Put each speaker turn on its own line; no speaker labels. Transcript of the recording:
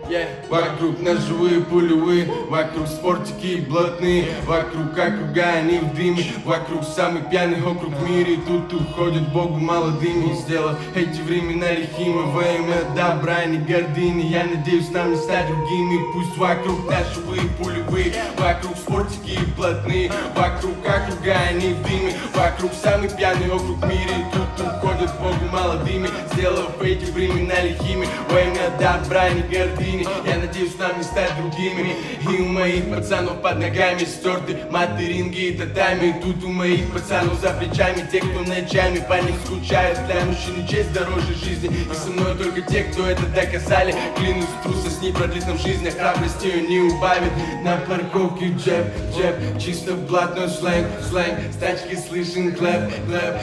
Вокруг ножевые, пулевые, вокруг спортики блатные, вокруг округа, они в дыме, вокруг самый пьяный округ в мире. Тут уходят Богу молодыми, сделав эти времена лихими во имя добра, не гордыни. Я надеюсь нам не стать другими. Пусть вокруг ножевые, пулевые, вокруг спортики блатные, вокруг округа, они в дыме, вокруг самый пьяный округ в мире. Тут уходят Богу молодыми, сделав эти времена лихими во имя добра, не гордыни. Я надеюсь нам не стать другими. И у моих пацанов под ногами стерты материнги и татами. Тут у моих пацанов за плечами те, кто ночами по них скучают. Для мужчины честь дороже жизни, и со мной только те, кто это доказали. Клянусь, трусость не продлит нам жизнь, а храбрость ее не убавит. На парковке джеб, чисто блатной сленг, с тачки слышен клэп,